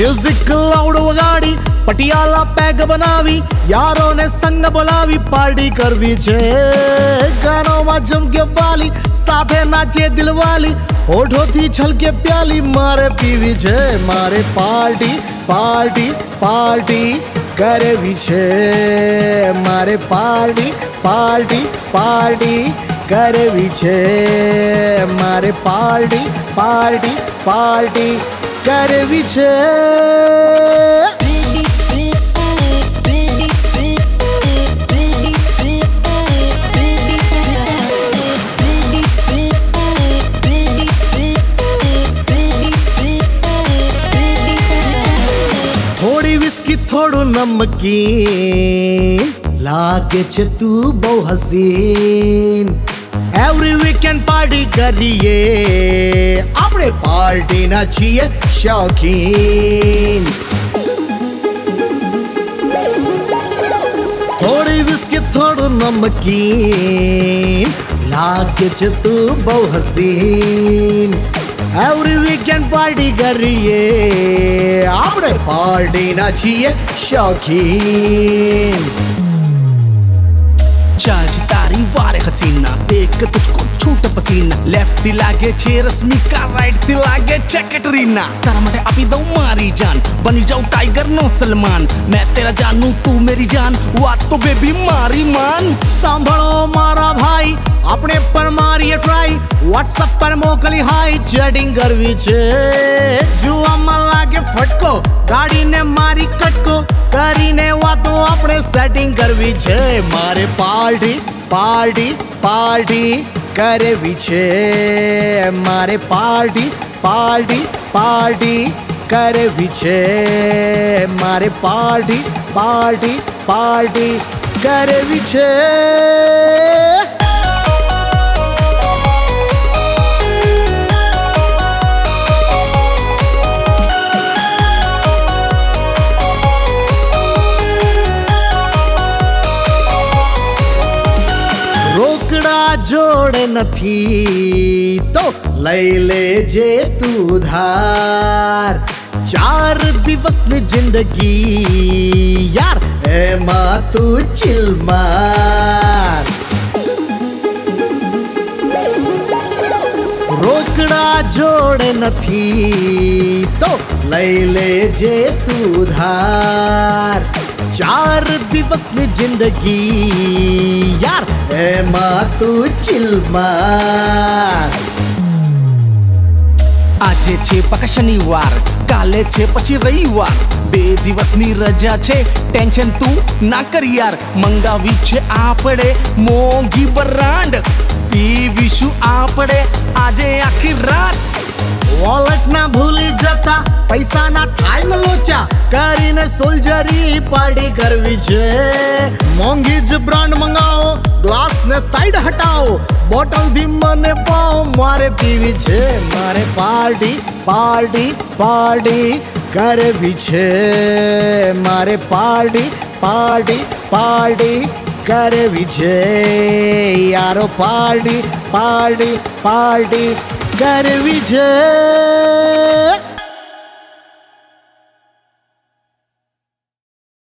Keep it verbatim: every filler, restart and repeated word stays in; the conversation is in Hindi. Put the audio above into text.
म्यूजिक लाउड वगाड़ी पटियाला पैग बनावी यारों ने संग बोलावी पार्टी करवी छे गानों में जम के बाली साथे नाचे दिलवाली होठों थी छलके प्याली मारे पीवी छे मारे पार्टी पार्टी पार्टी करवी छे मारे पार्टी पार्टी पार्टी करवी छे मारे पार्टी पार्टी पार्टी करवी छे। थोड़ी विस्की थोड़ो नमकीन लागे छे तू बहु हसीन एवरी वीकेंड पार्टी करिए अपने पार्टी ना छिए शौकीन। थोड़ी विस्की थोड़ो नमकीन लागे छे तू बहु हसीन एवरी वीकेंड पार्टी करिए अपने पार्टी ना छिए शौकीन। चल तारी वारे हसीना देख तुझको छूट पसीना लेफ्ट लागे छे रश्मि का राइट लागे छे कैटरीना तारा मटे अभी दो मारी जान बनी जाऊ टाइगर नो सलमान मैं तेरा जानू तू मेरी जान वात तो बेबी मारी मान। सांभळो मारा भाई अपने पर मारिए ट्राई व्हाट्सएप पर मोकली हाई चैटिंग करवी छे जुआ में लागे फटको गाड़ी ने मारी कटको करीने वातो अपने सेटिंग करवी छे मारे पार्टी पार्टी पार्टी करवी छे मारे पार्टी पार्टी पार्टी करवी छे मारे पार्टी पार्टी पार्टी करवी छे। रोकड़ा जोड़े नथी तो लई लेजे तू धार चार दिवस ની जिंदगी यार एमा तू चिल मार। रोकड़ा जोड़े नथी तो लई लेजे तू धार चार दिवस ની जिंदगी यार एमा तू चिल मार। આજે છે પાકા શનિવાર કાલે છે પછી રવિવાર બે દિવસની રજા છે ટેન્શન તું ના કર યાર મંગાવી છે આપણે મોંઘી બ્રાન્ડ પીવીશું આપણે આજે આખી રાત वॉलेट ना भूली जता पैसा ना थाय न लोचा करीने सोल्जरी पार्टी करवी छे मोंघी ज ब्रांड मंगाओ ग्लास ने साइड हटाओ बोतल धी मने पाओ मारे पीवी छे मारे पार्टी पार्टी पार्टी करवी छे मारे पार्टी पार्टी पार्टी करवी छे यारो पार्टी पार्टी पार्टी करवी छे।